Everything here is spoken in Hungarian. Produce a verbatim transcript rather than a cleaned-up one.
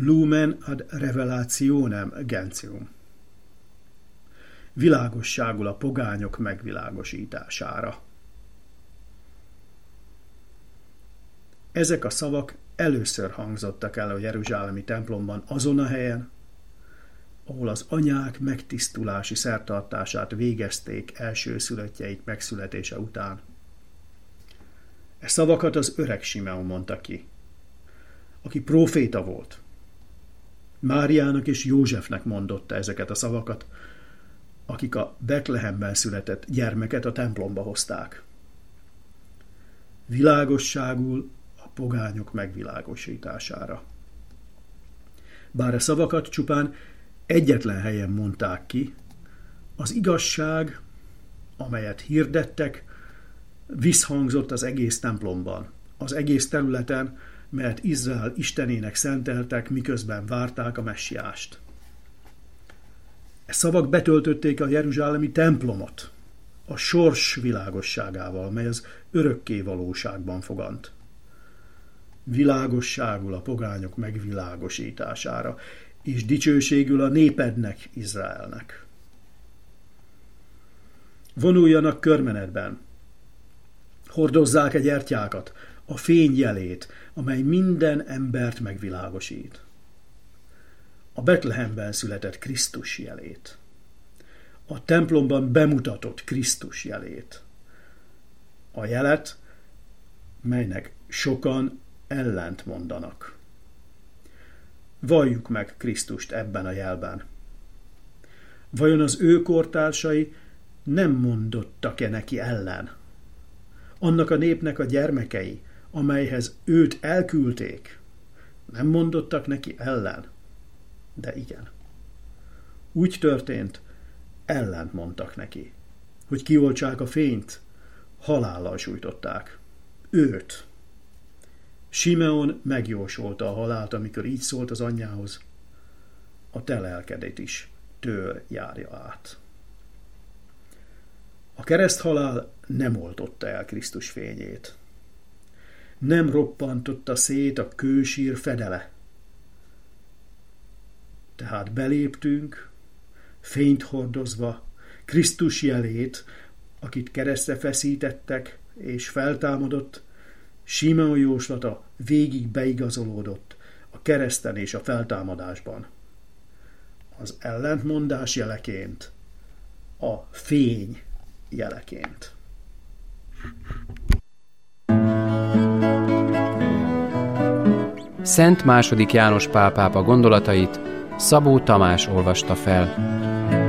Lumen ad revelationem gentium. Világosságul a pogányok megvilágosítására. Ezek a szavak először hangzottak el a jeruzsálemi templomban azon a helyen, ahol az anyák megtisztulási szertartását végezték elsőszülöttjeik megszületése után. E szavakat az öreg Simeon mondta ki, aki próféta volt. Máriának és Józsefnek mondotta ezeket a szavakat, akik a Betlehemben született gyermeket a templomba hozták. Világosságul a pogányok megvilágosítására. Bár a szavakat csupán egyetlen helyen mondták ki, az igazság, amelyet hirdettek, visszhangzott az egész templomban, az egész területen, mert Izrael istenének szenteltek, miközben várták a messiást. E szavak betöltötték a jeruzsálemi templomot a sors világosságával, mely az örökké valóságban fogant. Világosságul a pogányok megvilágosítására, és dicsőségül a népednek, Izraelnek. Vonuljanak körmenetben, hordozzák egy gyertyákat, a fény jelét, amely minden embert megvilágosít. A Betlehemben született Krisztus jelét. A templomban bemutatott Krisztus jelét. A jelet, melynek sokan ellent mondanak. Valljuk meg Krisztust ebben a jelben. Vajon az ő kortársai nem mondottak-e neki ellen? Annak a népnek a gyermekei, amelyhez őt elküldték, nem mondottak neki ellen? De igen. Úgy történt, ellent mondtak neki, hogy kioltsák a fényt, halállal sújtották. Őt. Simeon megjósolta a halált, amikor így szólt az anyjához: a te lelkedet is tőr járja át. A kereszthalál nem oltotta el Krisztus fényét. Nem roppantotta szét a kősír fedele. Tehát beléptünk, fényt hordozva, Krisztus jelét, akit keresztre feszítettek és feltámadott, Simeon jóslata végig beigazolódott a kereszten és a feltámadásban. Az ellentmondás jeleként, a fény jeleként. Szent második János Pál pápa gondolatait Szabó Tamás olvasta fel.